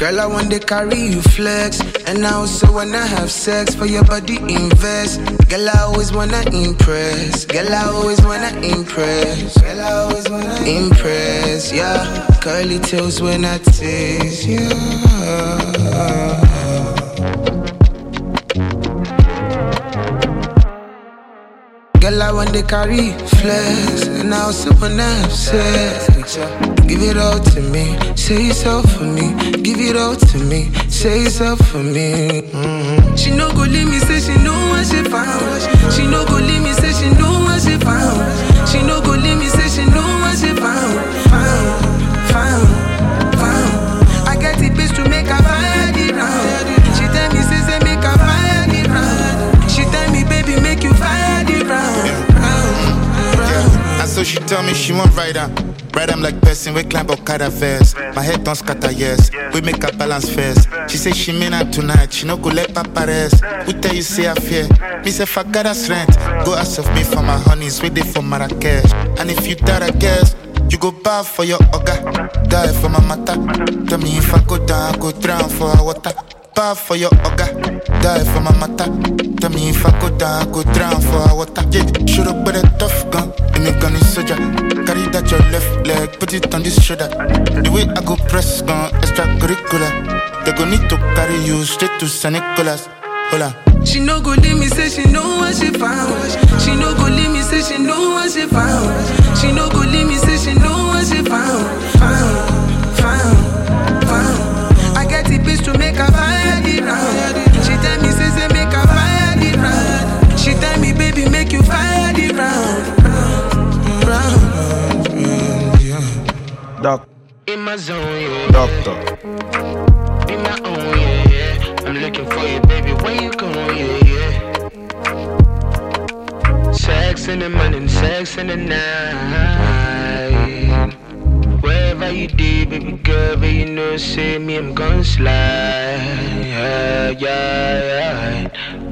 Girl, I want to carry you flex. And I also wanna have sex for your body invest. Girl, I always wanna impress. Girl, I always wanna impress. Girl, I always wanna impress, yeah. Curly tails when I taste, yeah. Girl, I want to carry flex. And I also wanna have sex. Give it all to me, say it's all for me. Give it all to me, say it's all for me. She no go leave me, say she know what she found. She no go leave me, say she know what she found. She no go leave me, say she know what she found. Found. I get the bitch to make her fire the round. She tell me, say make her fire the round. She tell me, baby, make you fire the round. And so she tell me she want ride her. Ride I'm like person, we climb Okada first. My head don't scatter, yes. We make a balance first. She say she mean her tonight, she no go let papa rest. We tell you say I fear. Me say fuck God that's rent. Go ask of me for my honeys, wait there for Marrakesh. And if you die, I guess you go bow for your oga, die for my mata. Tell me if I go down, I go drown for her water. Bow for your oga, die for my mata. Tell me if I go down, I go drown for her water. Yeah, shoot up with a tough gun, and a gun is soldier. Carry that your left leg, put it on this shoulder. The way I go press gun, extracurricular. They go need to carry you straight to St. Nicholas. Hola. She no go leave me, say she know what she found. She no go leave me, say she know what she found. She no go leave me, say she know what she found. Found. I get the bitch to make her fire the round. She tell me, say make her fire the round. She tell me, baby, make you fire the round. Doc. In my zone, yeah. Doctor. Be my own, yeah. I'm looking for you, baby. When you come, yeah. Sex in the morning, sex in the night. Wherever you do, baby girl, but you know, say me, I'm gon' slide. Yeah.